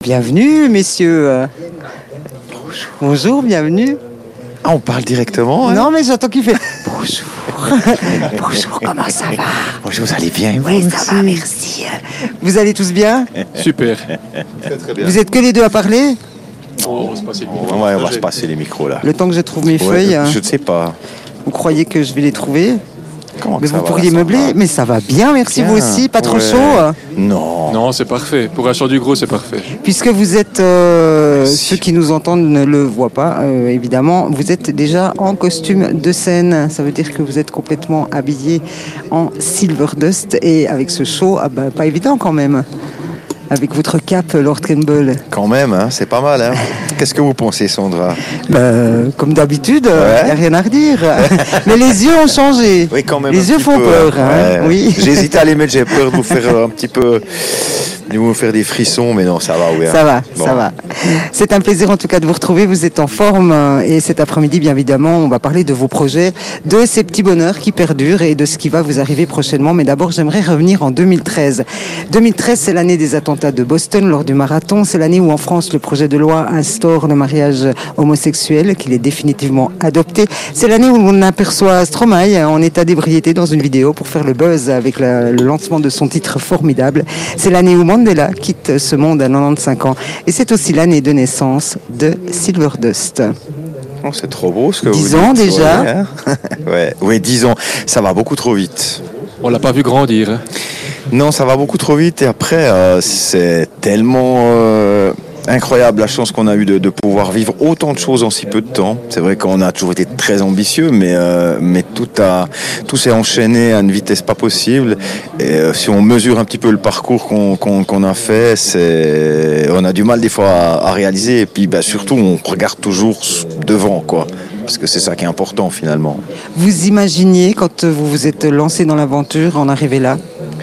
Bienvenue, messieurs. Bonjour, bienvenue. Ah, on parle directement, hein? Non, mais j'entends qu'il fait bonjour. Bonjour, comment ça va? Bonjour, vous allez bien? Oui, ça va, merci. Vous allez tous bien? Super. Très bien. Vous êtes que les deux à parler? On va se passer le micro. Ouais, on va se passer les micros là. Le temps que je trouve mes Ouais, feuilles, je ne sais pas. vous croyez que je vais les trouver? Comment Mais que ça vous va, pourriez ça meubler? va? Mais ça va bien, merci, Bien. vous aussi, pas trop Ouais. chaud? Non. Non, c'est parfait. Pour un chant du gros, c'est parfait. Puisque vous êtes, ceux qui nous entendent ne le voient pas, évidemment, vous êtes déjà en costume de scène. Ça veut dire que vous êtes complètement habillé en Silver Dust et avec ce show, pas évident quand même. Avec votre cape, Lord Campbell. Quand même, hein, c'est pas mal. Hein. Qu'est-ce que vous pensez, Sandra? Comme d'habitude, il Ouais. n'y a rien à redire. Mais les yeux ont changé. Oui, quand même. Les un yeux petit font peu, peur. hein. Hein. Ouais. Oui. J'hésitais à les mettre, j'ai peur de vous faire un petit peu. De vous faire des frissons, mais non, ça va, oui. hein. Ça va, Bon. ça va. C'est un plaisir en tout cas de vous retrouver. Vous êtes en forme et cet après-midi, bien évidemment, on va parler de vos projets, de ces petits bonheurs qui perdurent et de ce qui va vous arriver prochainement. Mais d'abord, j'aimerais revenir en 2013. 2013, c'est l'année des attentats de Boston lors du marathon. C'est l'année où en France, le projet de loi instaure le mariage homosexuel, qu'il est définitivement adopté. C'est l'année où on aperçoit Stromae en état d'ébriété dans une vidéo pour faire le buzz avec le lancement de son titre formidable. C'est l'année où Mandela quitte ce monde à 95 ans. Et c'est aussi l'année de naissance de Silver Dust. Oh, c'est trop beau ce que 10 vous ans dites. déjà. Ouais, hein. Ouais. Oui, 10 ans. Ça va beaucoup trop vite. On l'a pas vu grandir. Hein. Non, ça va beaucoup trop vite et après, c'est tellement incroyable la chance qu'on a eue de pouvoir vivre autant de choses en si peu de temps. C'est vrai qu'on a toujours été très ambitieux, mais tout s'est enchaîné à une vitesse pas possible. Et si on mesure un petit peu le parcours qu'on a fait, on a du mal des fois à réaliser. Et puis surtout, on regarde toujours devant, quoi. Parce que c'est ça qui est important finalement. Vous imaginiez, quand vous vous êtes lancé dans l'aventure, en arriver là?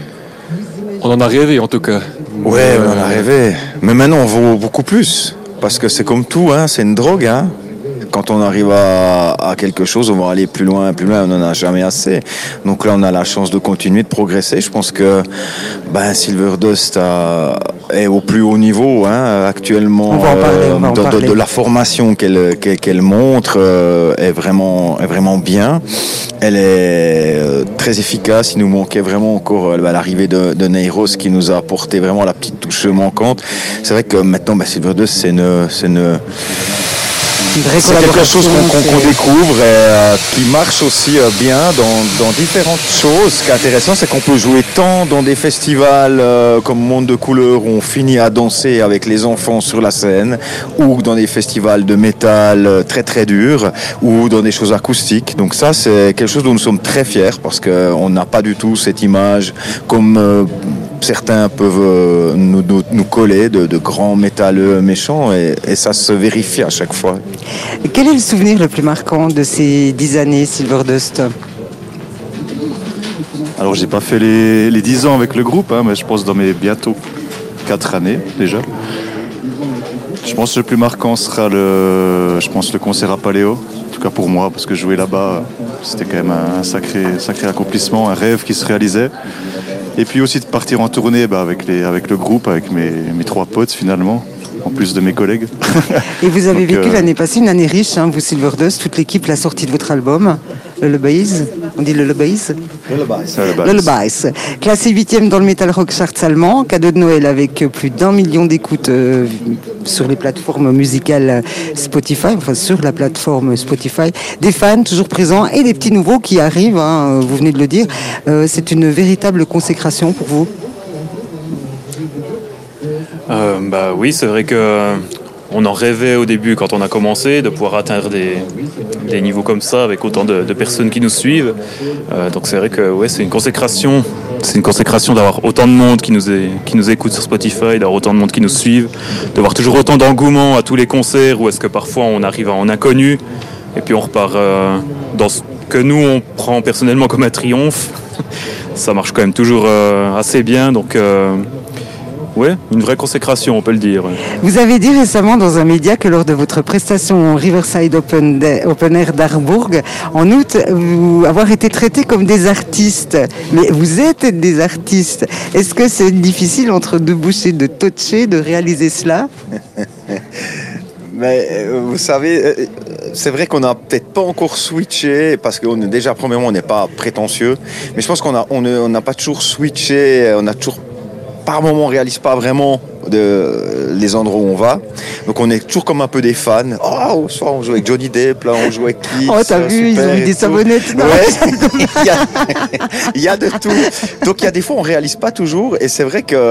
On en a rêvé, en tout cas. Ouais, on en a rêvé. Mais maintenant, on vaut beaucoup plus. Parce que c'est comme tout, hein, c'est une drogue. Hein. Quand on arrive à quelque chose, on va aller plus loin, on n'en a jamais assez. Donc là, on a la chance de continuer de progresser. Je pense que Silver Dust est au plus haut niveau actuellement. On va en parler. De la formation qu'elle montre est vraiment bien. Elle est très efficace. Il nous manquait vraiment encore l'arrivée de Neiros qui nous a apporté vraiment la petite touche manquante. C'est vrai que maintenant, Silver Dust, c'est quelque chose qu'on découvre et qui marche aussi bien dans différentes choses. Ce qui est intéressant, c'est qu'on peut jouer tant dans des festivals comme Monde de Couleurs où on finit à danser avec les enfants sur la scène, ou dans des festivals de métal très très durs, ou dans des choses acoustiques. Donc ça, c'est quelque chose dont nous sommes très fiers parce qu'on n'a pas du tout cette image comme certains peuvent nous coller de grands métalleux méchants et ça se vérifie à chaque fois. Quel est le souvenir le plus marquant de ces 10 années Silver Dust? Alors j'ai pas fait les 10 ans avec le groupe, mais je pense dans mes bientôt 4 années déjà. Je pense que le plus marquant sera le concert à Paléo, en tout cas pour moi, parce que jouer là-bas, c'était quand même un sacré accomplissement, un rêve qui se réalisait. Et puis aussi de partir en tournée avec le groupe, avec mes 3 potes finalement, en plus de mes collègues. Et vous avez vécu l'année passée une année riche, vous Silver Dust, toute l'équipe, la sortie de votre album, Lullabies, on dit Lullabies? Lullabies. Classé 8e dans le Metal Rock Charts allemand, cadeau de Noël avec plus d'1 million d'écoutes sur les plateformes musicales Spotify, sur la plateforme Spotify. Des fans toujours présents et des petits nouveaux qui arrivent, vous venez de le dire. C'est une véritable consécration pour vous? Oui, c'est vrai que on en rêvait au début quand on a commencé de pouvoir atteindre des niveaux comme ça avec autant de personnes qui nous suivent. Donc c'est vrai que c'est une consécration. C'est une consécration d'avoir autant de monde qui nous écoute sur Spotify, d'avoir autant de monde qui nous suivent, de voir toujours autant d'engouement à tous les concerts où est-ce que parfois on arrive en inconnu et puis on repart dans ce que nous on prend personnellement comme un triomphe. Ça marche quand même toujours assez bien. Donc ouais, une vraie consécration, on peut le dire. Vous avez dit récemment dans un média que lors de votre prestation au Riverside Open Air d'Harbourg, en août, vous avoir été traité comme des artistes. Mais vous êtes des artistes. Est-ce que c'est difficile entre deux bouchées de toucher de réaliser cela? Mais vous savez, c'est vrai qu'on n'a peut-être pas encore switché parce que déjà, premièrement, on n'est pas prétentieux. Mais je pense qu'on n'a pas toujours switché, on a toujours, par moment, on ne réalise pas vraiment les endroits où on va. Donc on est toujours comme un peu des fans. Oh, soit on joue avec Johnny Depp, là on joue avec qui? Oh, t'as vu, ils ont mis des savonnettes. Ouais. il y a de tout. Donc il y a des fois on ne réalise pas toujours. Et c'est vrai que...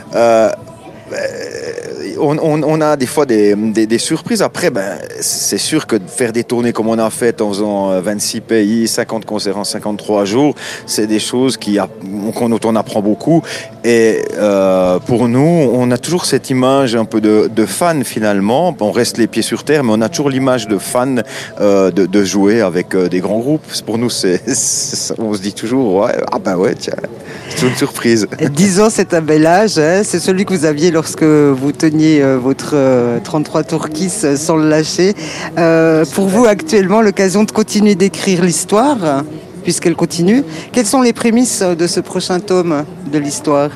on a des fois des surprises. Après, c'est sûr que de faire des tournées comme on a fait en faisant 26 pays, 50 concerts en 53 jours, c'est des choses dont on apprend beaucoup. Et pour nous, on a toujours cette image un peu de fan finalement. On reste les pieds sur terre, mais on a toujours l'image de fan de jouer avec des grands groupes. Pour nous, on se dit toujours, ouais, tiens, c'est une surprise. 10 ans, c'est un bel âge. Hein, c'est celui que vous aviez lorsque vous teniez votre 33 tours Kiss sans le lâcher. Pour vous, actuellement, l'occasion de continuer d'écrire l'histoire, puisqu'elle continue. Quelles sont les prémices de ce prochain tome de l'histoire?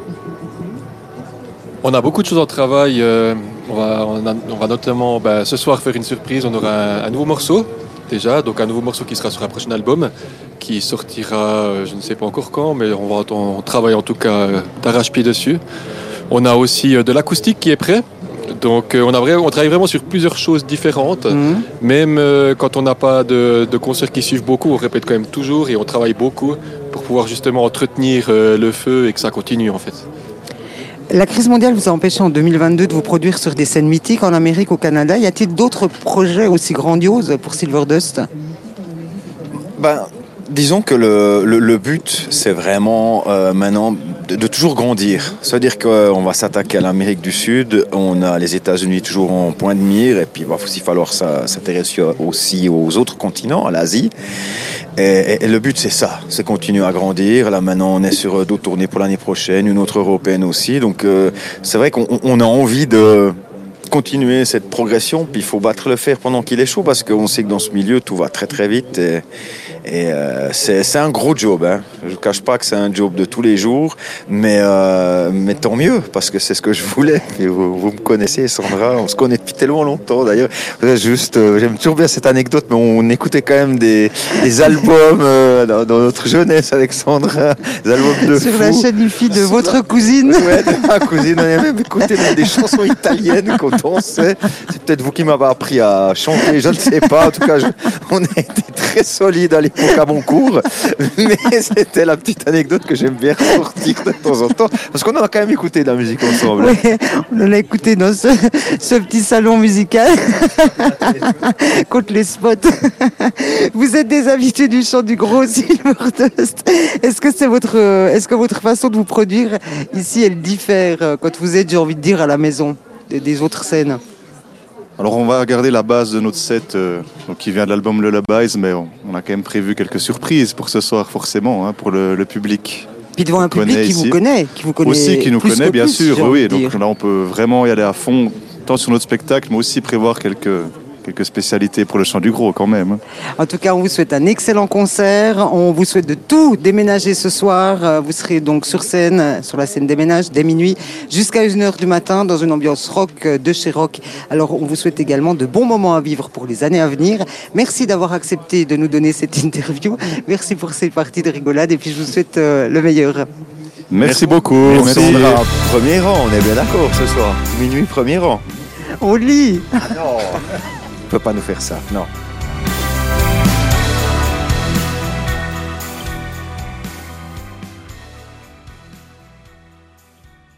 On a beaucoup de choses en travail. On va notamment ce soir faire une surprise. On aura un nouveau morceau déjà, donc un nouveau morceau qui sera sur un prochain album qui sortira, je ne sais pas encore quand, mais on travaille en tout cas d'arrache-pied dessus. On a aussi de l'acoustique qui est prêt. Donc on travaille vraiment sur plusieurs choses différentes. Même quand on n'a pas de concerts qui suivent beaucoup, on répète quand même toujours et on travaille beaucoup pour pouvoir justement entretenir le feu et que ça continue en fait. La crise mondiale vous a empêché en 2022 de vous produire sur des scènes mythiques en Amérique, au Canada. Y a-t-il d'autres projets aussi grandioses pour Silverdust? Disons que le but, c'est vraiment maintenant de toujours grandir. C'est-à-dire qu'on va s'attaquer à l'Amérique du Sud, on a les États-Unis toujours en point de mire, et puis il va aussi falloir s'intéresser aussi aux autres continents, à l'Asie. Et le but, c'est ça, c'est continuer à grandir. Là, maintenant, on est sur d'autres tournées pour l'année prochaine, une autre européenne aussi. Donc, c'est vrai qu'on a envie de continuer cette progression, puis il faut battre le fer pendant qu'il est chaud, parce qu'on sait que dans ce milieu, tout va très très vite. Et c'est un gros job, hein. Je ne cache pas que c'est un job de tous les jours, mais tant mieux, parce que c'est ce que je voulais. Et vous me connaissez, Sandra, on se connaît depuis tellement longtemps d'ailleurs. J'aime toujours bien cette anecdote, mais on écoutait quand même des albums dans notre jeunesse avec Sandra, des albums de sur fou. La chaîne IFI de votre cousine. Ouais, de ma cousine, on a même écouté des chansons italiennes qu'on dansait. C'est peut-être vous qui m'avez appris à chanter, je ne sais pas. En tout cas, on a été très solides à l'époque à mon cours, mais c'était la petite anecdote que j'aime bien ressortir de temps en temps, parce qu'on a quand même écouté de la musique ensemble. Oui, on en a écouté dans ce petit salon musical contre les spots. Vous êtes des invités du chant du gros Silverdust. Est-ce que votre façon de vous produire ici, elle diffère quand vous êtes, j'ai envie de dire, à la maison des autres scènes? Alors on va garder la base de notre set qui vient de l'album Lullabies, mais on a quand même prévu quelques surprises pour ce soir forcément, hein, pour le public. Puis devant un public qui vous connaît aussi, qui nous connaît bien sûr, oui. Donc dire. là on peut vraiment y aller à fond, tant sur notre spectacle, mais aussi prévoir quelques spécialités pour le chant du gros quand même. En tout cas, on vous souhaite un excellent concert. On vous souhaite de tout déménager ce soir. Vous serez donc sur scène, sur la scène des ménages, dès minuit, jusqu'à 1h du matin, dans une ambiance rock de chez Rock. Alors, on vous souhaite également de bons moments à vivre pour les années à venir. Merci d'avoir accepté de nous donner cette interview. Merci pour ces parties de rigolade. Et puis, je vous souhaite le meilleur. Merci beaucoup. Merci. Sandra, premier rang, on est bien d'accord ce soir. Minuit, premier rang. On lit. Ah non. On peut pas nous faire ça, non.